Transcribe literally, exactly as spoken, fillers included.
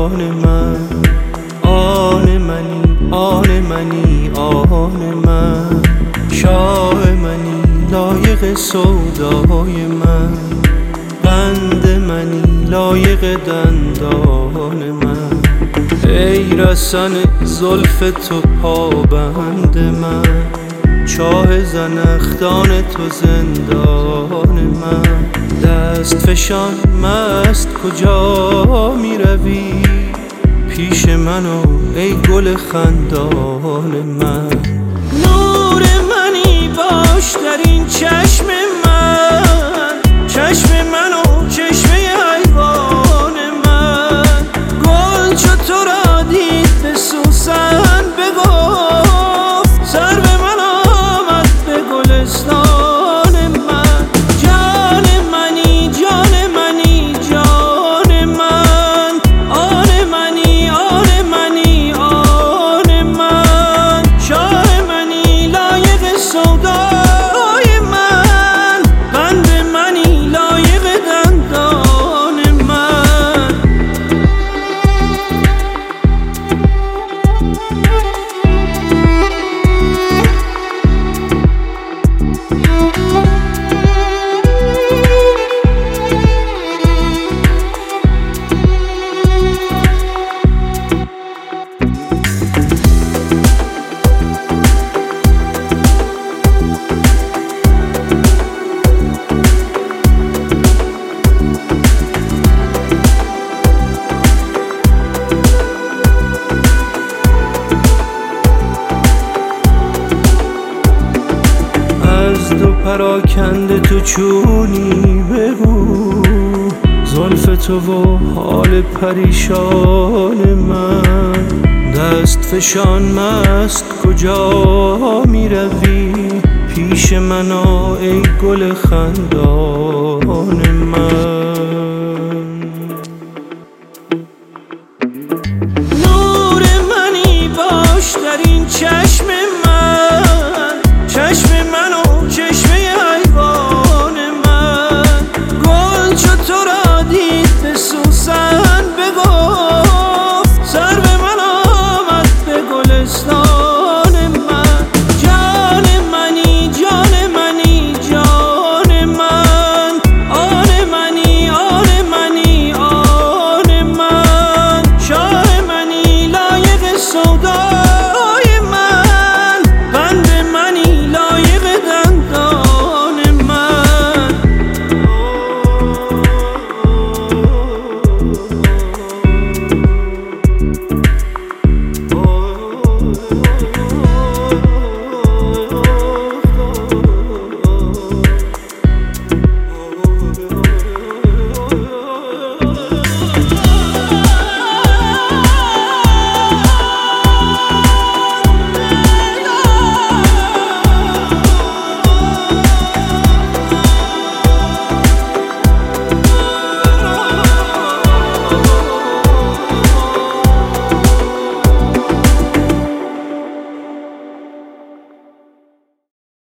آن من، آن منی، آن منی، آن من، شاه منی، لایق سودای من، قند منی، لایق دندان من، ای رسن زلف تو پابند من، چاه زنخدان تو زندان من، دست فشان مست کجا می روی، پیش منو ای گل خندان من، نور منی باش در این چشم من، چشم منو چشمه حیوان من، گل چو تو را دید به سوسن بگفت، سر به من آمد به گلستان من، جان منی، جان منی، جان من، آن منی، آن منی، آن من، شاه منی، لایق سودای من، قند منی، لایق دندان من. از دو پراکنده تو چونی بگو، زلف تو و حال پریشان من، دست فشان مست کجا می روی، پیش من آ ای گل خندان من.